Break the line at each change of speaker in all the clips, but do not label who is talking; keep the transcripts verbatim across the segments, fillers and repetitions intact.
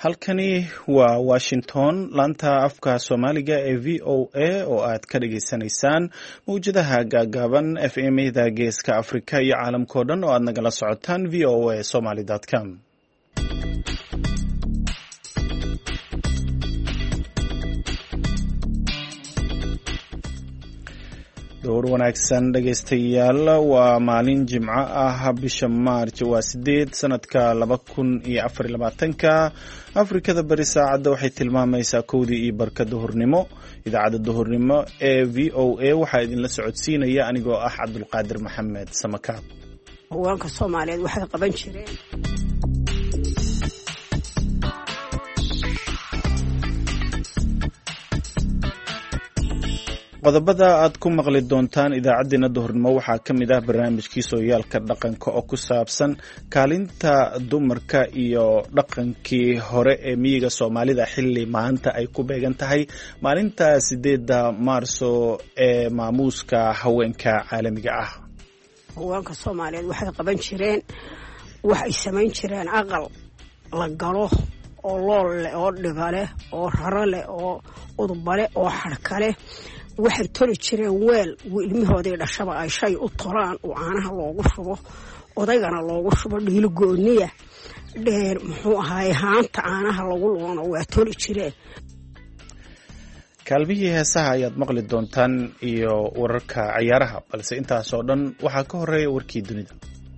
halkani waa Washington laanta afka Soomaaliga ee V O A oo aad ka dhageysanaysaan mawjadaha gaagaaban F M-da Geeska Afrika iyo caalamka oo dhan oo aad nagala socotaan v o a somali dot com. door wanaagsan dhageystayaal waa maalin jimco ah bisha Maarch waa sideed sanadka laba kun iyo afar iyo labaatanka Afrikada bari saacada waxay tilmaamaysaa kowdii iyo barka duhurnimo idaacada duhurnimo ee V O A waxa idin la socodsiinaya anigoo ah Cabdulqaadir Maxamed Samakaab.
haweenka Soomaaliyeed waxay qaban jireen
qodobada aad ku maqli doontaan idaacadeena duhurnimo waxaa ka mid ah barnaamijkii sooyaalka dhaqanka oo ku saabsan kaalinta dumarka iyo dhaqankii hore ee miyiga Soomaalida xilli maanta ay ku beegan tahay maalinta sideeda Maarso ee maamuuska haweenka caalamiga ah.
haweenka Soomaaliyeed waxay qaban jireen waxay samayn jireen aqal la galo oo lool leh oo dhigale oo raro leh oo udubale oo xarkale waxay toli jireen weel ilmahoodii dhashaba ay shay u tolaan oo caanaha loogu shubo odaygana loogu shubo dhiilo gooniya dheer muxuu ahaay haanta caanaha lagu loono waa toli jireen.
kaalmihii heesaha ayaad maqli doontaan iyo wararka ciyaaraha balse intaas oo dhan waxaa ka horeeya warkii dunida.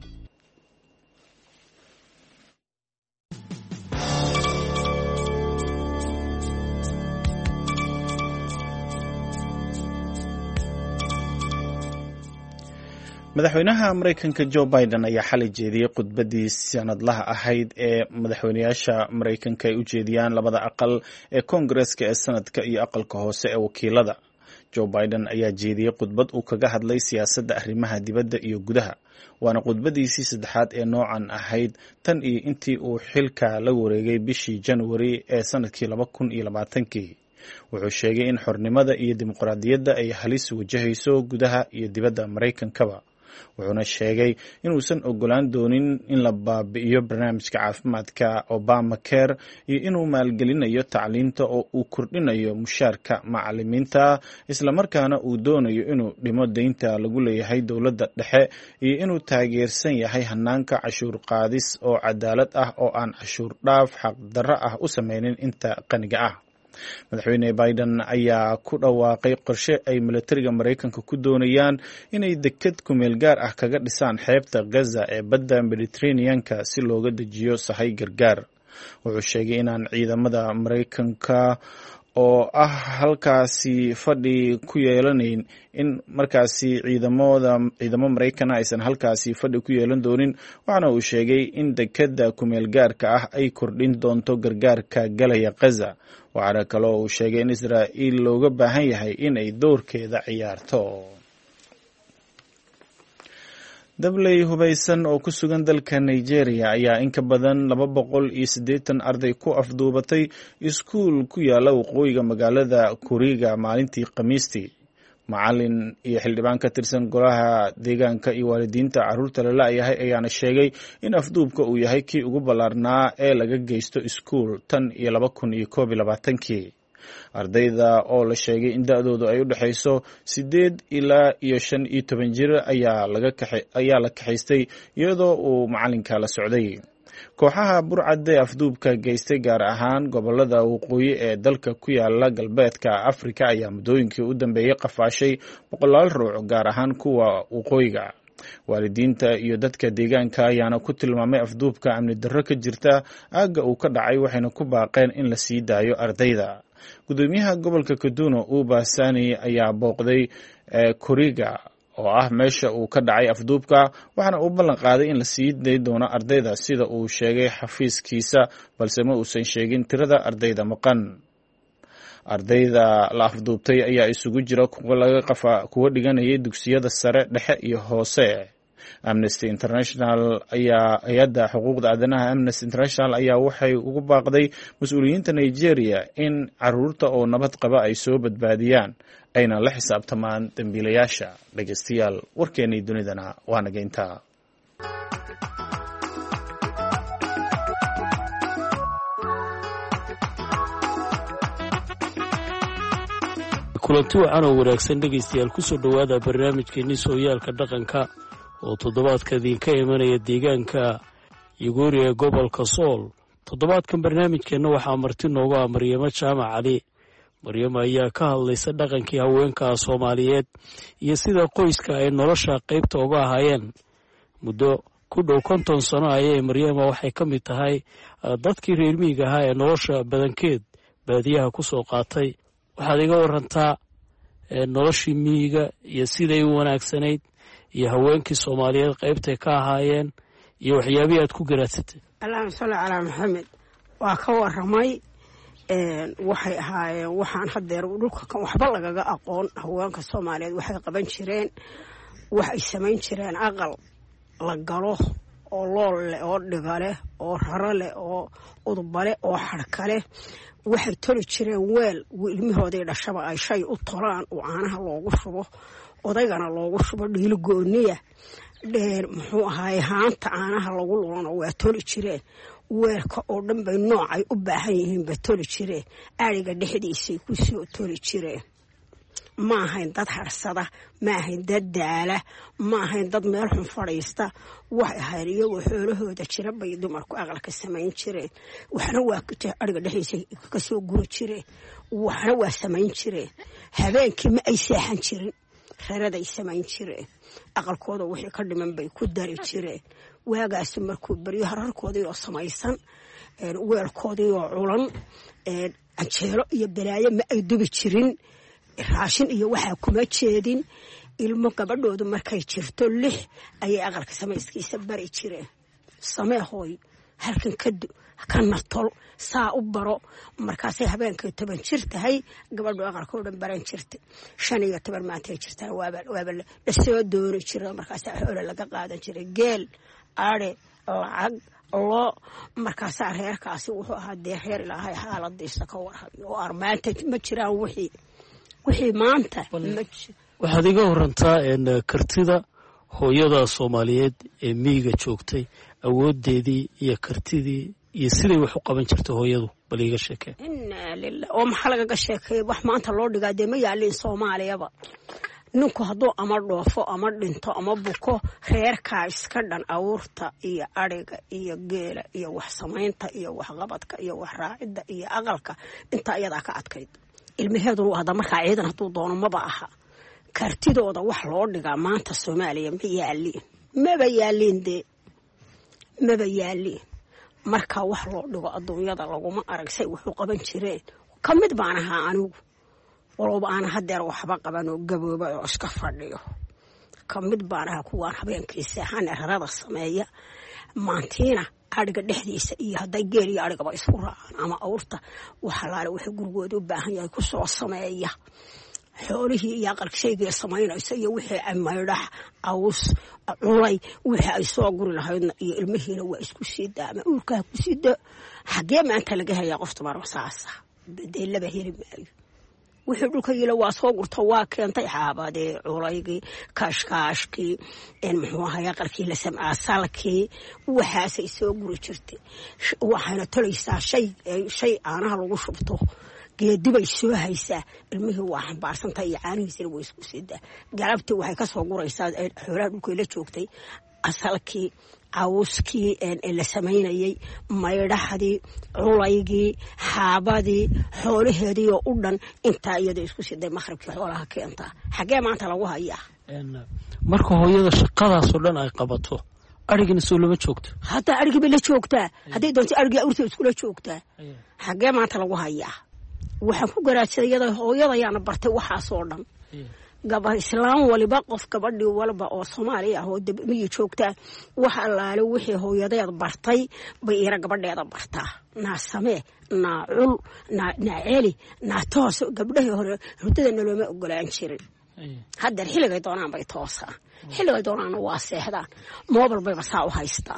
madaxweynaha Mareykanka Joe Biden ayaa xalay jeediyay khudbadii sanadlaha ahayd ee madaxweynayaasha Mareykanka ay u jeediyaan labada aqal ee Koongareeska ee sanadka iyo aqalka hoose ee wakiilada. Joe Biden ayaa jeediyay khudbad uu kaga hadlay siyaasadda arrimaha dibadda iyo gudaha, waana khudbadiisii saddexaad ee noocan ahayd tan iyo intii uu xilka la wareegay bishii January ee sanadkii laba kun iyo labaatankii. wuxuu sheegay in xornimada iyo dimuqraadiyadda ay halis wajahayso gudaha iyo dibadda Mareykankaba. wuxuuna sheegay inuusan ogolaan doonin in la baabi'iyo barnaamijka caafimaadka Obamacare iyo inuu maalgelinayo tacliinta oo uu kordhinayo mushaarka macallimiinta isla markaana uu doonayo inuu dhimo deynta lagu leeyahay dowladda dhexe iyo inuu taageersan yahay hanaanka cashuur qaadis oo cadaalad ah oo aan cashuur dhaaf xaq darro ah u sameynin inta qaniga ah. madaxweyne Biden ayaa ku dhawaaqay qorshe ay militariga Mareykanka ku doonayaan inay deked ku meel gaar ah kaga dhisaan xeebta Gaza ee badda Mediterranean-ka si looga dejiyo sahay gargaar. wuxuu sheegay inaan ciidamada Mareykanka oo ah halkaasi fadhi ku yeelanayn in markaasi ciidamada ciidamo Mareykan aysan halkaasi fadhi ku yeelan doonin, waxaana uu sheegay in dekeda ku meel gaarka ah ay kordhin doonto gargaarka galaya Gaza. waxaana kale oo uu sheegay in Israa'iil looga baahan yahay in ay doorkeeda ciyaarto. dabley hubaysan oo ku sugan dalka Nigeria ayaa in ka badan laba boqol iyo siddeetan arday ku afduubatay iskuul ku yaala waqooyiga magaalada Kuriga maalintii Khamiistii. macallin iyo xildhibaan ka tirsan golaha deegaanka iyo waalidiinta carruurta la la'yahay ayaana sheegay in afduubka uu yahay kii ugu ballaarnaa ee laga geysto iskuul tan iyo laba kun iyo koob iyo labaatankii. ardayda oo la sheegay in da'doodu ay u dhexayso sideed ilaa iyo shan iyo toban jir ayaa laga kaxay ayaa la kaxaystay iyadoo uu macallinka la socday. kooxaha burcadda ee afduubka geystay gaar ahaan gobolada waqooyi ee dalka ku yaala galbeedka Afrika ayaa muddooyinkii u dambeeyay qafaashay boqolaal ruux gaar ahaan kuwa waqooyiga. waalidiinta iyo dadka deegaanka ayaana ku tilmaamay afduubka amni darro ka jirta aagga uu ka dhacay, waxayna ku baaqeen in la sii daayo ardayda. gudoomiyaha gobolka Kaduna Uba Sani ayaa booqday Kuriga oo ah meesha uu ka dhacay afduubka, waxaana uu ballan qaaday in la sii day doono ardayda sida uu sheegay xafiiskiisa, balse ma uusan sheegin tirada ardayda maqan. ardayda la afduubtay ayaa isugu jira kuwa laga qafa kuwa dhiganayay dugsiyada sare, dhexe iyo hoose. Amnesty International ayaa hay'adda xuquuqda aadanaha Amnesty International ayaa waxay ugu baaqday mas'uuliyiinta Nigeria in carruurta oo nabad qaba ay soo badbaadiyaan ayna la xisaabtamaan dambiilayaasha. dhageystayaal warkeenii dunidana waa naga intaa.
kulanti wacan oo wanaagsan dhegaystayaal ku soo dhowaada barnaamijkeenii sooyaalka dhaqanka oo toddobaadka idinka imanaya deegaanka yuguuri ee gobolka sool. toddobaadkan barnaamijkeenna waxaa marti noogu ah maryamo jaamac cali. maryamo ayaa ka hadlaysa dhaqankii haweenka soomaaliyeed iyo sida qoyska ay nolosha qaybta uga ahaayeen. muddo ku dhow konton sano ayay maryamo waxay ka mid tahay dadkii reer miyiga ahaa ee nolosha badankeed baadiyaha ku soo qaatay. waxaad iga warantaa noloshii miyiga iyo siday u wanaagsanayd iyo haweenkii soomaaliyeed qaybtay ka ahaayeen iyo waxyaabihii aad ku garaadsatay.
allahuma salli calaa maxamed. waa ka waramay waxay ahaayeen waxaan hadeer dhulka kan waxba lagaga aqoon. haweenka soomaaliyeed waxay qaban jireen waxay samayn jireen aqal la galo oo lool leh oo dhiga leh oo raro leh oo udubale oo xadhka leh. waxay toli jireen weel ilmihoodii dhashaba ay shay u tolaan oo caanaha loogu shubo odaygana loogu shubo dhiilo gooniya dheer muxuu ahaay haanta caanaha lagu lulana waa toli jireen. weelka oo dhan bay noocay u baahan yihiin ba toli jireen. ariga dhexdiisay ku soo toli jireen. ma ahayn dad harsada, ma ahayn dad daala, ma ahayn dad meel xun fadhiista. waxay ahayd iyagoo xoolahooda jira bay dumarku aqalka samayn jireen. waxna waa ariga dhexdiisa ka soo guri jireen, waxna waa samayn jireen. habeenkii ma ay seexan jirin, raraday samayn jireen. aqalkooda wixii ka dhiman bay ku dari jireen. waagaasi markuu baryo hararkoodii oo samaysan, weelkoodii oo culan, canjeelo iyo balaayo ma ay dubi jirin. raashin iyo waxaa kuma jeedin. ilmo gabadhoodu markay jirto lix ayay aqalka samayskiisa bari jireen. samee hooy, halkan kadu kana tol, saa u baro. markaasay habeenkay toban jir tahay gabadhu aqalka oo dhan baran jirtay. shan iyo toban maantay jirtaan waaba waaba la soo dooni jiray. markaasaa xoolo laga qaadan jiray, geel, are, lacag, loo. markaasaa reerkaasi wuxuu ahaa dee reer ilaahay xaaladiisa ka warhayo oo armaanta ma jiraan wixii wixii maanta.
waxaad iga warantaa kartida hooyada soomaaliyeed ee miyiga joogtay, awoodeedii iyo kartidii iyo siday wax u qaban jirtay hooyadu, bal iga sheekee.
inna lillahi. oo maxaa lagaga sheekeeyey? wax maanta loo dhigaa dee ma yaalin soomaaliyaba. ninku hadduu ama dhoofo ama dhinto ama buko, reerkaa iska dhan awuurta iyo ariga iyo geela iyo wax samaynta iyo waxqabadka iyo wax raacidda iyo aqalka intaa iyadaa ka adkayd. ilmaheeduna hadda markaa ciidan hadduu doono maba aha. kartidooda wax loo dhigaa maanta soomaaliya ma yaaliin, maba yaaliin dee maba yaaliin. markaa wax loo dhigo adduunyada laguma arag say wuxuu qaban jireen. ka mid baan ahaa anigu, walooba aan hadeer waxba qaban oo gabooba oo iska fadhiyo. ka mid baan ahaa kuwaan habeenkii seexan rarada sameeya. maantiina ariga dhexdiisa iyo hadday geel iyo arigaba isku raacaan ama awrta waxalaale wixii gurigooda u baahan yahay ku soo sameeya. xoolihii iyo aqalka shaygii samaynaysa iyo wixii maydhax, caws, culay, wixii ay soo guri lahaydna iyo ilmihiina waa isku sii daa ama uurkaa ku sii daa. xaggee maanta laga hayaa qofta marba saasa dee laba heli maayo. wixii dhulka yila waa soo gurta waa keentay xaabadee, culaygii, kaashkaashkii, muxuu ahay aqalkii la samcaa salkii, waxaasay soo guri jirtay. waxayna tolaysaa shay shay caanaha lagu shubto. geedibay soo haysaa. ilmihii waa xambaarsantahay iyo caanihiisina waa isku siidaa. galabtii waxay ka soo guraysaa xoolaha dhulkay la joogtay asalkii, cawskii la samaynayey, maydhaxdii, culaygii, xaabadii, xoolaheedii oo u dhan intaa iyadoo isku siday maqribkii xoolaha keentaa. xaggee maanta lagu hayaa?
marka hooyada shaqadaasoo dhan ay qabato, arigina soo lama joogto.
hadda arigii bay la joogtaa. hadday doonto arigii awrta iskula joogtaa. xaggee maanta lagu hayaa? waxaan ku garaadsaday iyada hooyadayaana bartay waxaasoo dhan. gaba islaam waliba qof gabadhii walba oo Soomaaliya ah oo dibmiyi joogtaa wax allaale wixii hooyadeed bartay bay ira gabadheeda bartaa. naa samee, naa cul, naa naaceli, naa toos. gabdhaha hore hurdada looma ogolaan jirin. hadda xilligay doonaan bay toosaa, xilligay doonaan waa seexdaan. moobal bay basaa u haystaa.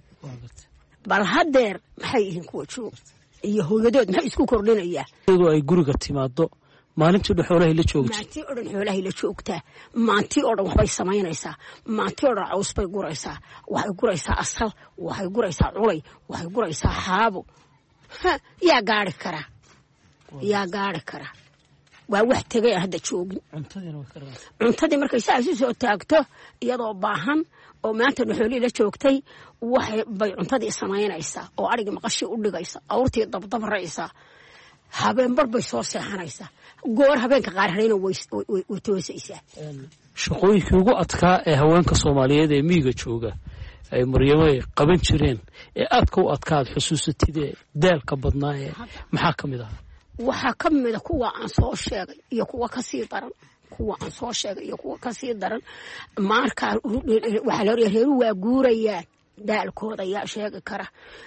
bal hadeer maxay yihiin kuwa joog iyo hooyadood maxay isku kordhinayaan?
iyadoo ay guriga timaado maalintii dhan xoolahay la joogtay.
maalintii oo dhan xoolahay la joogtaa. maalintii oo dhan waxbay samaynaysaa. maalintii oo dhan caws bay guraysaa. waxay guraysaa asal, waxay guraysaa culay, waxay guraysaa xaabo. yaa gaari kara yaa gaari kara waa wax tegay hadda joogin cuntadii markay saa isu soo taagto iyadoo baahan oo maanta xoolii la joogtay waxay bay cuntadii samaynaysaa oo arigii maqashii u dhigaysa awrtii dabdabraysa habeen bar bay soo seexanaysaa goor habeenka qaar harayna way way toosaysaa
shaqooyinkii ugu adkaa ee haweenka Soomaaliyeed ee miyiga jooga ay Maryamo qaban jireen ee aadka u adkaad xusuusatid daalka badnaa ee maxaa kamid ah
waxa kamid ah kuwa aan soo sheegay iyo kuwa ka sii daran kuwa aan soo sheegay iyo kuwa ka sii daran marka waxa la reeru waa guurayaan daalkooda yaa sheegi kara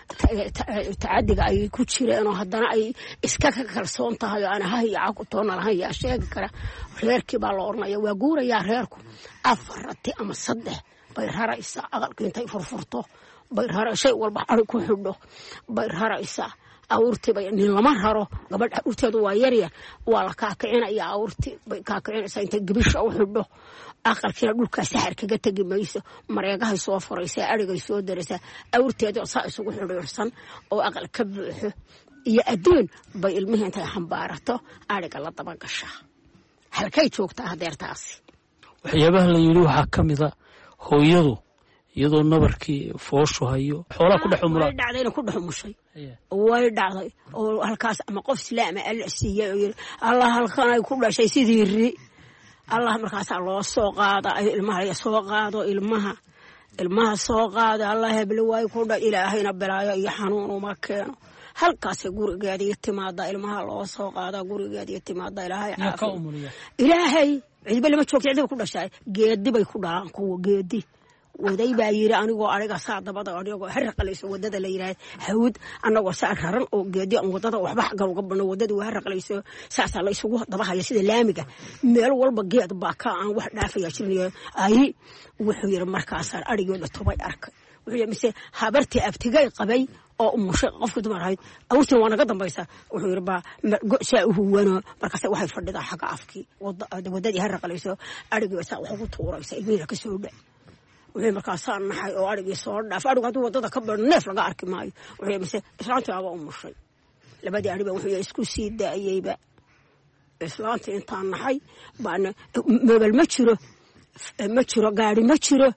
taadiga ay ku jireen oo haddana ay iska ka kalsoon tahay oo aan hayaa ku toona lahayn yaa sheegi kara reerkii baa la ornaya waa guurayaa reerku afarti ama saddex bay raraysaa aqalkii intay furfurto bay rarashay walba ari ku xidho bay raraysaa awrti bay nin lama raro gabadha urteedu waa yar yar waa la kaakicinayaa awrti bay kaakicinaysaa intay gabisha u xidho aqalkiina dhulka saxar kaga tagi mayso mareegahay soo furaysaa arigay soo daraysaa awrteedu saa isugu xidhiirsan oo aqal ka buuxo iyo adduun bay ilmihii intay xambaarato ariga la daba gashaa halkay joogtaa hadeertaasi
waxyaabaha la yiri waxaa kamid ah hooyadu iyadoo nabarkii fooshu hayo xoolaha ku dhaxumulay
dhacdayna ku dhaxumushay way dhacday oo halkaas ama qof islaam ah la siiyay Allah halkan ay ku dhashay sidii ri Allah markaas loo soo qaada ay ilmaha soo qaado ilmaha ilmaha soo qaada Allah hebel way ku dha ilaahayna balaayo iyo xanuun uma keeno halkaas gurigeedii timaada ilmaha loo soo qaada gurigeedii timaada ilaahay caafimaad ilaahay cidba lama joogto cidba ku dhashay geedi bay ku dhalaan kuwa geedi waday baa yiri anigoo ariga saa dabada anigoo harqalayso wadada la yiraahdo hawd anagoo saa raran oo geedi aan wadada waxba xagal uga bano wadada waa harqalayso saasa la isugu dabahayo sida laamiga meel walba geed baa ka aan wax dhaafaya jirnaa ay wuxuu yiri markaas arigooda tobay arkay wuxuu yiri mise habartii abtigay qabay oo umushay qofku dumarayd awrtii waa naga dambaysa wuxuu yiri ba saa u huwano markaas waxay fadhidaa xaga afkii wadadii harqalayso arigii saa wax ugu tuuraysa ilmihiina ka soo dhac wuxuu markaas naxay oo arigii soo dhaaf arigu haduu wadada ka bar neef laga arki maayo wuxuu mise islaantii aba umushay labadii ariba wuxuu isku sii daayayba islaantii intaan naxay baan mobile ma jiro ma jiro gaari ma jiro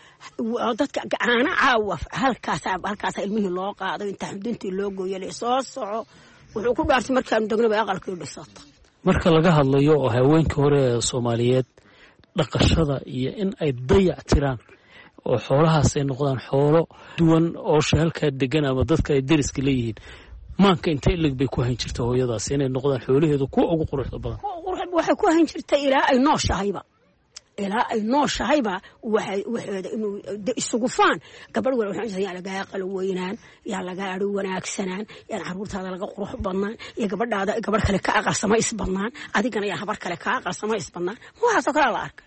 dadka gaana caawa halkaas halkaas ilmihii loo qaado inta xuduntii loo gooyay soo soco wuxuu ku dhaartay markaan dagnaba aqalkii dhisata
marka laga hadlayo oo haweenka hore Soomaaliyeed dhaqashada iyo in ay dayac tiraan oo xoolahaas ay noqdaan xoolo duwan oo sheelka degan ama dadka ay deriska leeyihiin maanka inta ilig bay ku hayn jirtay hooyadaas inay noqdaan xoolaheedu ku ugu quruxda badan
quruxda waxay ku hayn jirtay ilaa ay nooshahayba ilaa ay nooshahayba waxay waxeeda inuu isugu faan gabadh wal waxaan yaa laga aqal weynaan yaa laga ari wanaagsanaan yaa caruurtaada laga qurux badnaan iyo gabadhaada gabadh kale ka aqal samays badnaan adigana yaa habar kale ka aqal samays badnaan waxa soo kala la arkay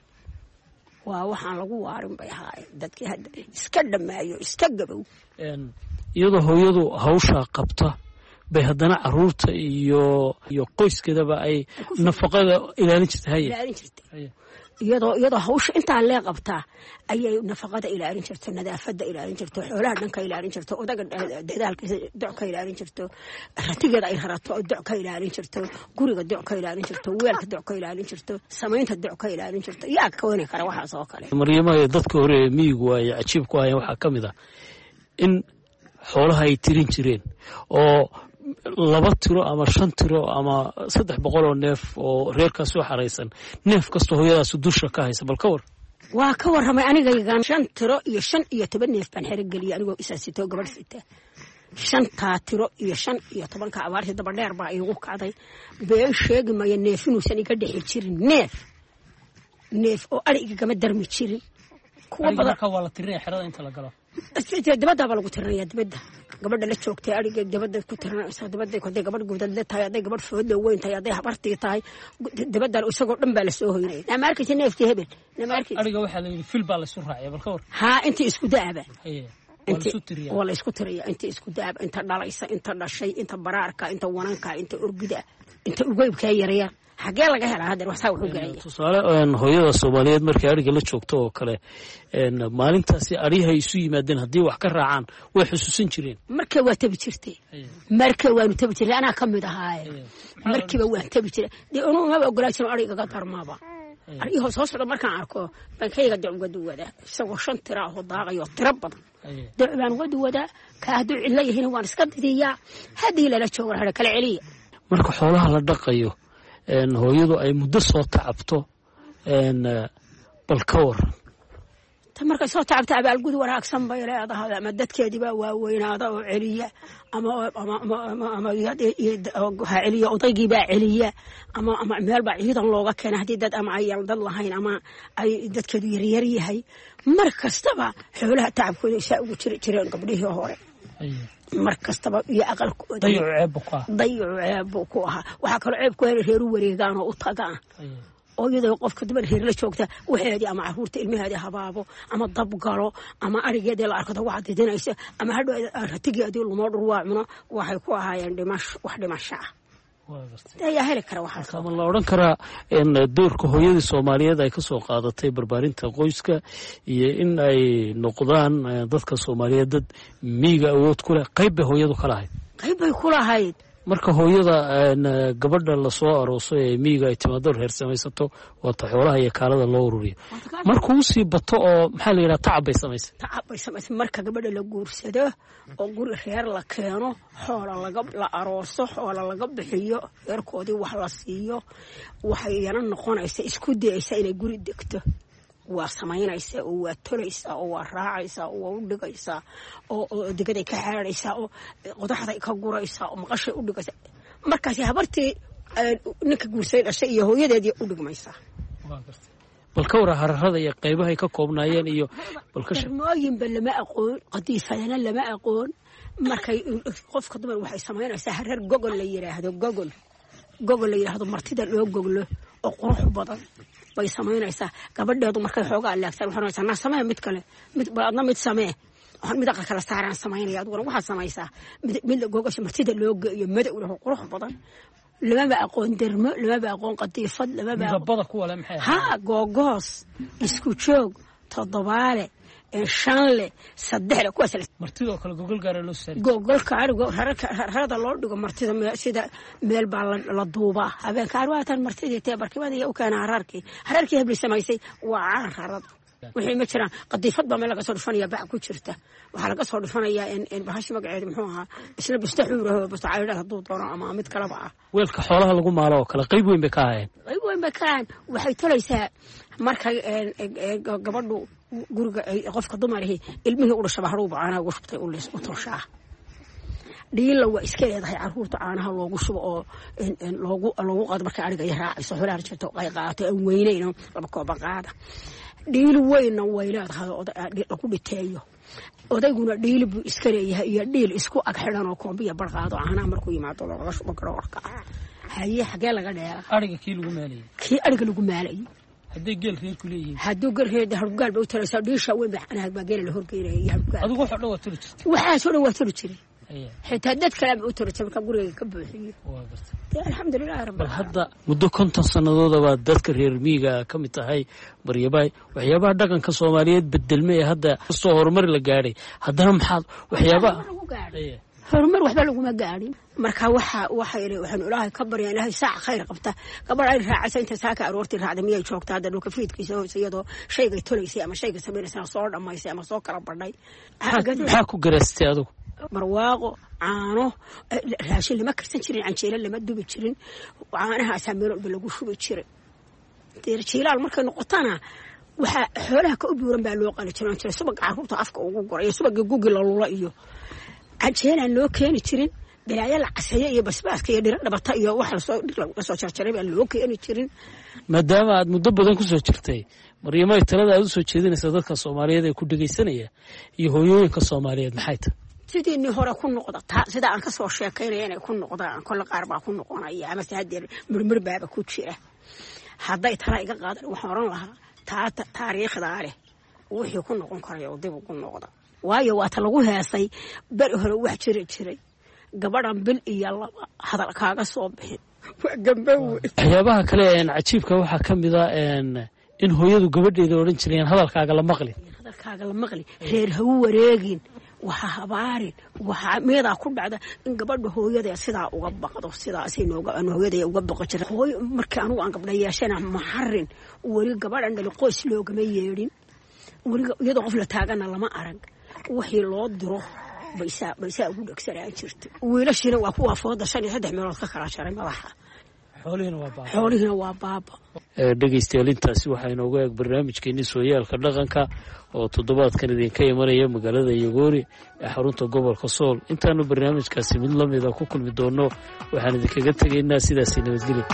waa waxaan lagu waarin bay ahaay dadkii hadda iska dhamaayo iska gabow
een iyadoo hooyadu hawsha qabta bay haddana caruurta iyo iyo qoyskeedaba ay nafaqada ilaalin jirtay
ilaalin jirtay iyadoo iyadoo hawsha inta la qabtaa ayay nafaqada ilaalin jirtay nadaafada ilaalin jirtay xoolaha dhanka ilaalin jirtay odaga dadaalkiisa docka ilaalin jirtay ratigeeda ay harato docka ilaalin jirtay guriga docka ilaalin jirtay weelka docka ilaalin jirtay sameynta docka ilaalin jirtay yaa ka wani kara waxa soo kale
Maryamo dadka hore miyigu ay ajiib ku hayeen waxa kamid ah in xoolaha ay tirin jireen oo laba tiro ama shan tiro ama saddex boqol oo neef oo reerkaas soo xareysan neef kasto hooyadaas dusha ka haysa bal ka war
waa ka waramay aniga igan shan tiro iyo shan iyo toban neef baan xiriir galiyay anigoo isaasito gabadh sita shan ta tiro iyo shan iyo toban ka abaarti daba dheer baa igu kacday been sheegi ma neef inuu san iga dhixi jirin neef neef oo ariga kama darmi jirin
kuwa badan ka wala tiray xirada inta la galo
dibadda baa lagu tirinayaa dibadda gabadha la joogtay ariga dibadda ku tirinaysa dibadda ku gabadh gubdad la tahay aday gabadh foodo weyn tahay aday habartii tahay dibadda isagoo dhan baa la soo hoynay nama arkay neefkii hebel nama arkay
ariga waxa la yiri fil baa la soo raacay bal ka war
ha intii isku daaba
intii isku tiriya
wala isku tiriya intii isku daaba inta dhalaysa inta dhashay inta baraarka inta wananka inta urgida inta ugeybka yaryar xagee laga helaa hadda wax saa wuxuu galaya
tusaale hooyada Soomaaliyeed markay ariga la joogto oo kale een maalintaasi ariha isu yimaadeen hadii wax ka raacaan way xusuusan jireen
markay waa tabi jirtay markay waanu tabi jirtay ana kamid ahaa markiiba waa tabi jiray inuu ma ogolaashan ariga ka darmaaba ariga soo socdo markaan arko bankayga dacwad wada isagoo shan tira oo daaqayo tira badan dacwaan wada wada ka haduu cilayeen waan iska didiyaa hadii la joogo hada kala celiya
marka xoolaha la dhaqayo een hooyadu ay muddo soo tacabto een bal ka war
ta marka soo tacabta abaal gud wanaagsan bay leedahay ama dadkeediba waa weynaada oo celiya ama ama ama ama ha celiya odaygiiba celiya ama ama meel baa ciidan looga keenay hadii dad ama ay dad lahayn ama ay dadkeedu yar yar yahay mar kastaba xoolaha tacabkooda isa ugu jireen gabdhihii hore mar kastaba iyo aqalkooda
dayac ceeb ku ah
dayac ceeb ku ah waxa kale ceeb ku reer wareegaan oo u tagaan oo iyadoo qofka dumar heer la joogta waxeedii ama caruurta ilmaheedii habaabo ama dab galo ama arigeedii la arkado waxa didinaysa ama hadhow ratigeedii lumo dhurwaacuno waxay ku ahaayeen dhimash wax dhimasha ah ayaa heli kara waxa
kama la oran karaa in doorka hooyada Soomaaliyeed ay ka soo qaadatay barbaarinta qoyska iyo in ay noqdaan dadka Soomaaliyeed dad miiga awood ku leh qayb hooyadu kala ahayd
qayb ay ku lahayd
marka hooyada gabadha la soo arooso ee miiga ay timaado reer samaysato wata xoolaha iyo kaalada loo ururiyo marka uu si bato oo maxaa la yiraahdaa tacab bay samaysay
tacab bay samaysay marka gabadha la guursado oo guri reer la keeno xoola laga la arooso xoola laga bixiyo reerkoodii wax la siiyo waxay yana noqonaysaa isku dayaysaa inay guri degto waa samaynaysaa oo waa tolaysaa oo waa raacaysaa oo waa u dhigaysaa oo digaday ka xaaraysaa oo qodaxday ka guraysaa oo maqashay u dhigaysaa markaas habartii ninka guursay dhashay iyo hooyadeedii u dhigmaysaa
bal ka wara hararada iyo qaybaha ka koobnaayeen iyo bal ka
shaqooyin bal lama aqoon qadiifadana lama aqoon markay qofka dumar waxay samaynaysaa harar gogol la yiraahdo gogol gogol la yiraahdo martida loo goglo oo qurux badan bay samaynaysaa gabadheedu markay xoogaa alaagsan waxaan haysanaa samee mid kale mid baadna mid samee waxaan mid aqal kala saaraan samaynaya aduna waxa samaysaa mid gogasha martida loo geeyo madow leh qurux badan lama aqoon dermo lama aqoon qadiifad lama
aqoon kuwa la maxay
ha googos isku joog todobaale shanle saddex kuwaas
martida kala gogol gaar loo saar
gogol kaarigo harada loo dhigo martida sida meel baa la duuba habeen kaarwaatan martida tee barkimada iyo kana hararkii hararkii hebli samaysay waa harad wixii ma jiraan qadiifad baa meel laga soo dhufanaya bac ku jirta waxa laga soo dhufanayaa in in bahash magaceedu muxuu ahaa isla bistaxuuraho bastaayada haduu doono ama mid kale ba
weelka xoolaha lagu maalo oo kala qayb weyn bay ka hayeen
qayb weyn bay ka hayeen waxay tolaysaa markay gabadhu guriga qofka dumarihii ilmihii u dhashay haruuba caanaha ugu shubtay u lees u toshaa dhiila waa iska leedahay caruurta caanaha loogu shubo oo loogu loogu qaad markay ariga ay raacayso xoolaha jirto ay qaato aan weynayno laba koob qaada dhiil weyna way leedahay oo ku dhiteeyo odayguna dhiil buu iska leeyahay iyo dhiil isku ag xidhan oo koobiya barqaado caanaha markuu yimaado looga shubo karo warka haye xagee laga dheera
ariga kii lagu maalay
kii ariga lagu maalay
hadii geel reer ku leeyahay
haduu geel reer hargaal baa u talaysaa dhiisha weyn baa baa geel la horgeeyay hargaal
adigu waxa dhaw tiri jirtay
waxa soo dhaw tiri jiray xitaa dad kale u tiri jirtay guriga ka buuxiyo
waa gartay
alxamdulillah rabbil
hadda muddo konton sanadood baa dadka reer miiga ka mid tahay Maryabay waxyaabaha dhaqanka Soomaaliyeed bedelmay hadda soo horumar la gaaray haddana maxaa waxyaabaha horumar waxba lagu ma gaarin marka waxa waxa waxaan ilaahay ka baryaa ilaahay saac khayr qabta gabar ay raacaysa inta saaka aroortii raacda miyay joogtaa hadda dhulka fiidkiisa hoosayado shayga toleysay ama shayga sameynaysa soo dhamaysay ama soo kala badhay maxaa ku garaastay adigu
marwaaqo caano raashin lama karsan jirin canjeelo lama dubi jirin caanaha sameelo lagu shubi jiray deerjiilaal markay noqotana waxa xoolaha ka u buuran baa loo qali jiray jiray subag caruurta afka ugu goray subag gugi la lula iyo canjeelaan loo keeni jirin balaaya la casaya iyo basbaaska iyo dhir dhabata iyo wax la soo dhig la soo jarjaray baa loo keeni jirin
maadaama aad muddo badan ku soo jirtay Maryamay talada aad u soo jeedinaysa dadka Soomaaliyeed ee ku dhageysanaya iyo hooyooyinka Soomaaliyeed maxay tahay
sidii ni hore ku noqda sida aan ka soo sheekaynay inay ku noqdaan kol qaar baa ku noqonaya ama sahadeer murmur baaba ku jira haday tara iga qaadan waxaan oran lahaa taata taariikhda leh wixii ku noqon karay oo dib ugu noqda waayo waata lagu heesay bar hore wax jira jiray gabadhan bil iyo laba hadal kaaga soo bixin waa gambow
waxyaabaha kale een cajiibka waxaa ka mid ah een in hooyadu gabadheeda odhan jireen hadalkaaga la maqlin
hadalkaaga la maqlin reer ha u wareegin waxa habaarin waxa meedaa ku dhacda in gabadha hooyada sidaa uga baqdo sidaasay nooga hooyada uga baqo jiray hooyo markii anigu aan gabdha yeeshana maxarin weli gabadhan dhali qoys loogama yeedhin weli iyadoo qof la taagana lama arag wixii loo diro baysaa baysaa ugu dhagsanaa jirtay wiilashina waa kuwa fooda shan iyo saddex meelood ka kala jaray madaxa
xoolihiina waa baaba
xoolihiina waa baaba
dhegaystayaal intaasi waxaa inooga eeg barnaamijkeennii sooyaalka dhaqanka oo toddobaadkan idinka imanaya magaalada Yagoori ee xarunta gobolka Sool intaanu barnaamijkaasi mid la mid ah ku kulmi doono waxaan idinkaga tegaynaa sidaas nabadgelyo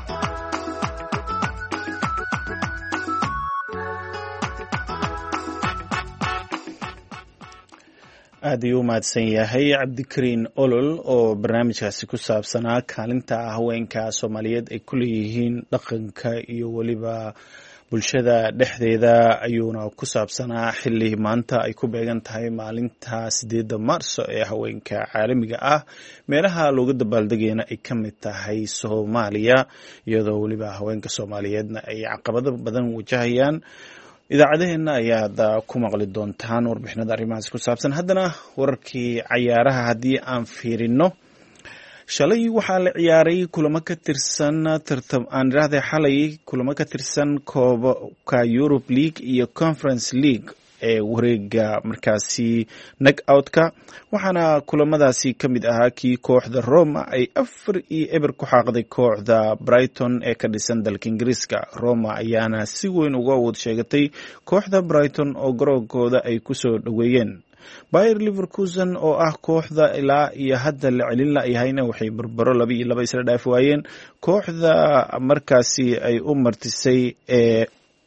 aad ayuu u mahadsan yahay cabdikariin olol oo barnaamijkaasi ku saabsanaa kaalinta haweenka soomaaliyeed ay ku leeyihiin dhaqanka iyo weliba bulshada dhexdeeda ayuuna ku saabsanaa xilli maanta ay ku beegan tahay maalinta sideedda maarso ee haweenka caalamiga ah meelaha looga dabaaldegayna ay ka mid tahay soomaaliya iyadoo weliba haweenka soomaaliyeedna ay caqabado badan wajahayaan idaacadaheenna ayaad ku maqli doontaan warbixinada arrimahaas ku saabsan haddana wararkii cayaaraha haddii aan fiirino shalay waxaa la ciyaaray kulamo ka tirsan tartam aan idhaahday xalay kulamo ka tirsan koobka Europe League iyo Conference League ee wareega markaasi knock outka waxaana kulamadaasi ka mid ahaa kii kooxda Roma ay afar iyo eber ku xaaqday kooxda Brighton ee ka dhisan dalka Ingiriiska Roma ayaana si weyn uga wad sheegatay kooxda Brighton oo garoonkooda ay ku soo dhaweeyeen Bayer Leverkusen oo ah kooxda ilaa iyo hadda la celin la yahayna waxay barbaro laba iyo laba isla dhaaf waayeen kooxda markaasi ay u martisay ee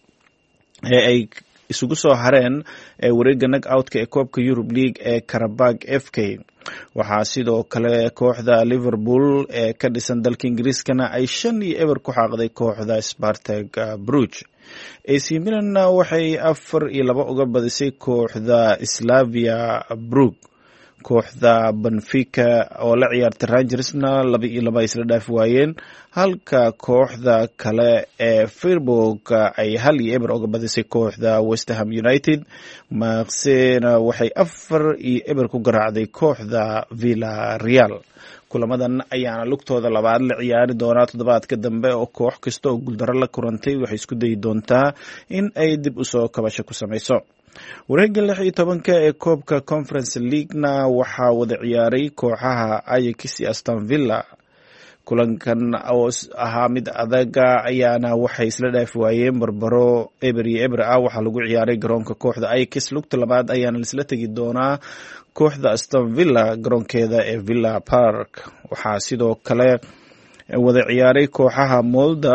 ee ay isugu soo hareen ee wareega knock outka ee koobka Europe League ee Karabag F K waxaa sidoo kale kooxda Liverpool ee ka dhisan dalka Ingiriiskana ay shan iyo eber ku xaaqday kooxda Spartak Brugge A C Milan waxay afar iyo laba uga badisay kooxda Slavia Brugge kooxda Benfica oo la ciyaartay Rangersna laba iyo laba isla dhaaf waayeen halka kooxda kale ee Freiburg ay hal iyo eber uga badisay kooxda West Ham United Marseille waxay afar iyo eber ku garaacday kooxda Villarreal kulamadan ayaana lugtooda labaad la ciyaari doonaa toddobaadka dambe oo koox kasta oo guuldaro la kurantay waxay isku dayi doontaa in ay dib u soo kabasho ku samayso wareegga lix iyo tobanka ee koobka Conference League-na waxaa wada ciyaaray kooxaha Ajax iyo Aston Villa kulankan oo ahaa mid adaga ayaana waxay isla dhaaf waayeen barbaro eber iyo eber ah waxaa lagu ciyaaray garoonka kooxda Ajax lugta labaad ayaana isla tagi doonaa kooxda Aston Villa garoonkeeda ee Villa Park waxaa sidoo kale wada ciyaaray kooxaha Molde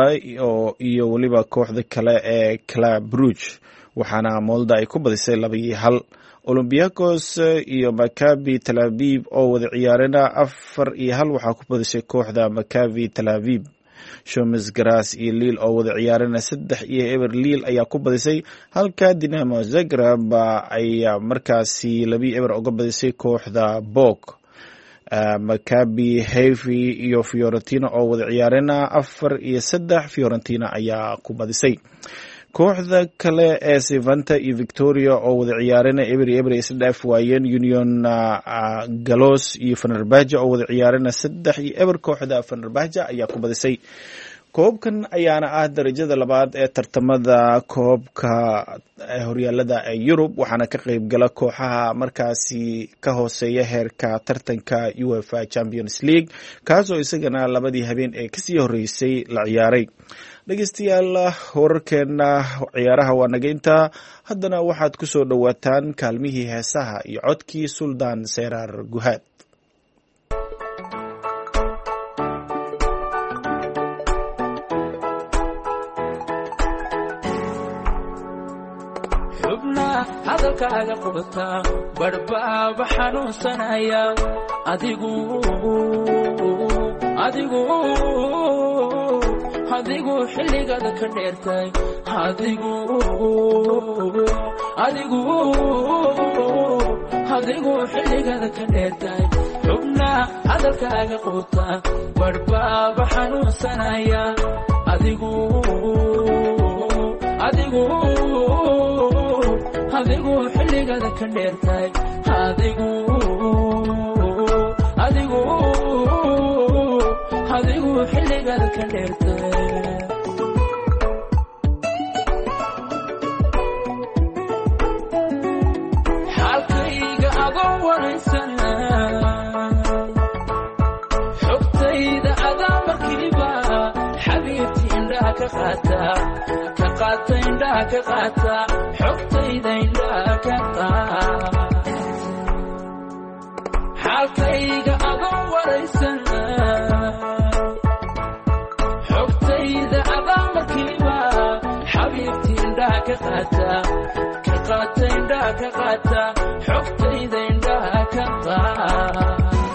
iyo waliba kooxda kale ee Club Brugge waxaana Molde ay ku badisay laba iyo hal Olympiacos iyo Maccabi Tel Aviv oo wada ciyaarena afar iyo hal waxaa ku badisay kooxda Maccabi Tel Aviv Shomes Graz iyo Lille oo wada ciyaarena saddex iyo eber Lille ayaa ku badisay halka Dinamo Zagreb ay markaasi laba iyo eber uga badisay kooxda Bok Uh, Maccabi Haifa iyo Fiorentina oo wada ciyaarena afar iyo saddex Fiorentina ayaa ku badisay kooxda kale ee Sevanta iyo Victoria oo wada ciyaarena eber iyo eber isla dhaaf waayeen Union uh, Galos iyo Fenerbahce oo wada ciyaarena saddex iyo eber kooxda Fenerbahce ayaa ku badisay koobkan ayaana ah darajada labaad ee tartamada koobka horyaalada ee Yurub waxaana ka qayb gala kooxaha markaasi ka hooseeya heerka tartanka UEFA Champions League kaasoo isagana labadii habeen ee kasii horeysay la ciyaaray dhegeystayaal wararkeena ciyaaraha waa naga intaa haddana waxaad ku soo dhawaataan kaalmihii heesaha iyo codkii Suldaan Seeraar Guhaad
hadalkaaga qubata barbaaba xanuunsanaya adigu adigu adigu xilligaada ka dheertay adigu adigu adigu xilligaada ka dheertay xubna hadalkaaga quuta barbaaba xanuunsanaya adigu adigu adigu xilligada ka dheertay adigu adigu adigu xilligada ka dheertay xalkayga adoo waraysana xogtayda adaa markiiba xabiibti indhaha ka qaata ka qaata indhaha ka qaata xogtayda indhaha ka qaata xalkayga adoo waraysana xogtayda adaa markiiba xabiibti indhaha ka qaata ka qaata indhaha ka qaata xogtayda indhaha ka qaata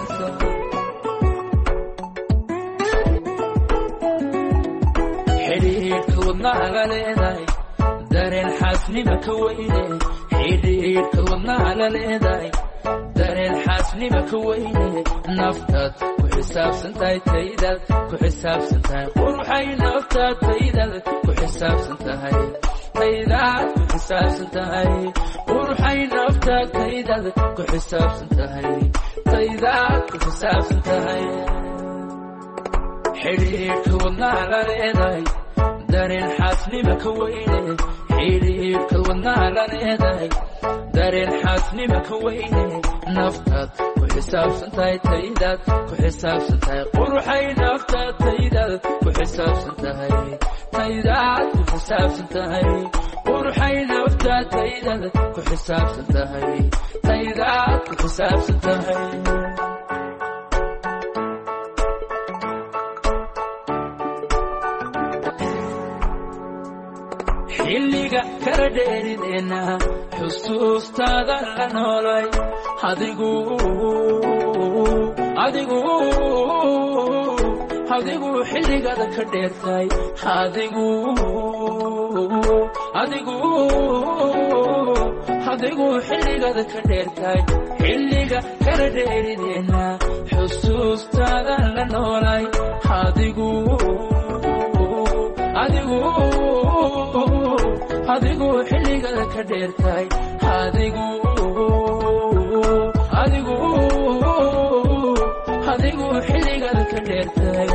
xidhiidhka wadnaha leedahay dareen xaasnima ka weyne xidhiidhka wadnaha la leedahay dareen xaasnima ka weyne naftaad ku xisaabsan tahay taydaad ku xisaabsan tahay quruxay naftaad taydaad ku xisaabsan tahay taydaad ku xisaabsan tahay quruxay naftaad taydaad ku xisaabsan tahay taydaad ku xisaabsan tahay xidhiidhka wadnaha la leedahay dareen xaasnima ka weyne xidhiidhka wadnaha la leedahay dareen xaasnima ka weyne naftaad ku xisaabsan tahay taydaad ku xisaabsan tahay quruxay naftaad taydaad ku xisaabsan tahay taydaad ku xisaabsan tahay quruxay naftaad taydaad ku xisaabsan tahay taydaad ku xisaabsan tahay xilliga kala dheerideena xusuustaada la noolay adigu adigu adigu xilligada ka dheertay adigu adigu adigu xilligada ka dheertay xilliga kala dheerideena xusuustaada la noolay adigu adigu adigu xilligada ka dheertay adigu adigu adigu xilligada ka dheertay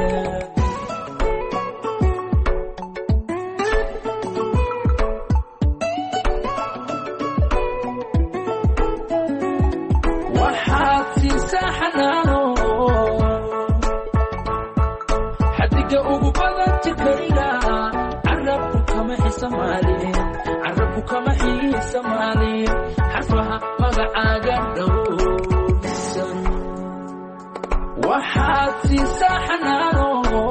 waxaad siisaa xanaano xadiga ugu badan jirkayga carabku kama xisamaalin carabku kama xisamaalin xarfaha magacaaga dhowrsan waxaad siisaa xanaano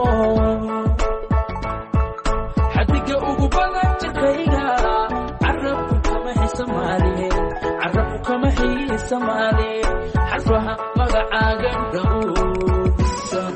xadiga ugu badan jirkayga carabku kama xisamaalin carabku kama xisamaalin xarfaha magacaaga dhowrsan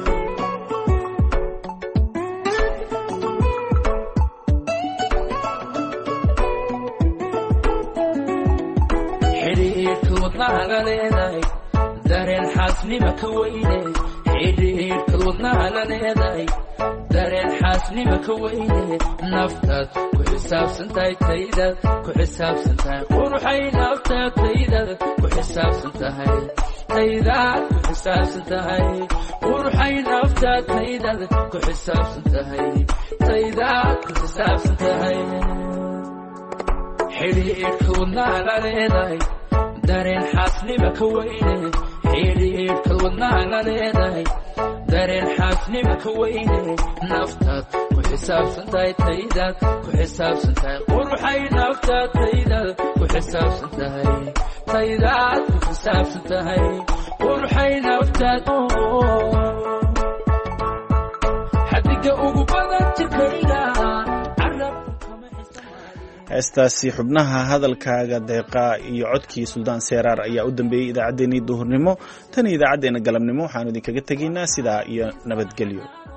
xidhiidhka wadnaha la leedahay dareen xaasnima ka weyne xidhiidhka wadnaha la leedahay dareen xaasnima ka weyne naftaad ku xisaabsan tahay taydaad ku xisaabsan tahay quruxay naftaad taydaad ku xisaabsan tahay taydaad ku xisaabsan tahay quruxay naftaad taydaad ku xisaabsan tahay taydaad ku xisaabsan tahay xidhiidhka wadnaha la leedahay dareen xaasnima ka weyne xidhiidhka wadnaha la leedahay dareen xaasnima ka weyne naftaad ku xisaabsan tahay taydaad ku xisaabsan tahay quruxay naftaad taydaad ku xisaabsan tahay taydaad ku xisaabsan tahay quruxay naftaad xadiga ugu badan jirkayga
heestaasi xubnaha hadalkaaga deeqa iyo codkii suldaan seeraar ayaa u dambeeyey idaacaddeenii duhurnimo tan iyo idaacaddeenna galabnimo waxaanu idinkaga tegaynaa sidaa iyo nabadgelyo.